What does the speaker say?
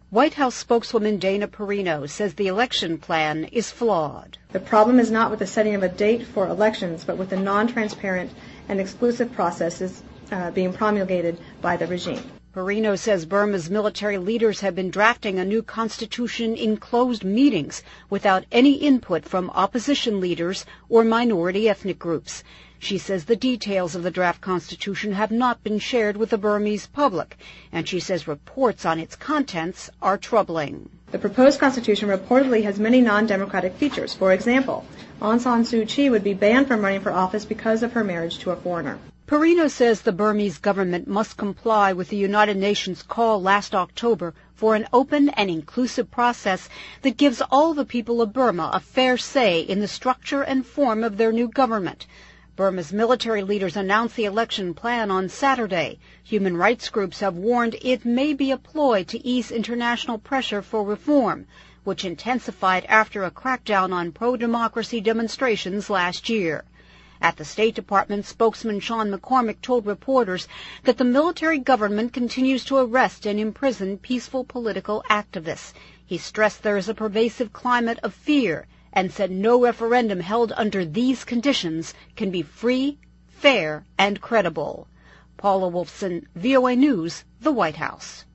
White House spokeswoman Dana Perino says the election plan is flawed. The problem is not with the setting of a date for elections, but with the non-transparent and exclusive processes being promulgated by the regime. Perino says Burma's military leaders have been drafting a new constitution in closed meetings without any input from opposition leaders or minority ethnic groups. She says the details of the draft constitution have not been shared with the Burmese public, and she says reports on its contents are troubling. The proposed constitution reportedly has many non-democratic features. For example, Aung San Suu Kyi would be banned from running for office because of her marriage to a foreigner. Perino says the Burmese government must comply with the United Nations call last October for an open and inclusive process that gives all the people of Burma a fair say in the structure and form of their new government. Burma's military leaders announced the election plan on Saturday. Human rights groups have warned it may be a ploy to ease international pressure for reform, which intensified after a crackdown on pro-democracy demonstrations last year. At the State Department, spokesman Sean McCormick told reporters that the military government continues to arrest and imprison peaceful political activists. He stressed there is a pervasive climate of fear and said no referendum held under these conditions can be free, fair, and credible. Paula Wolfson, VOA News, the White House.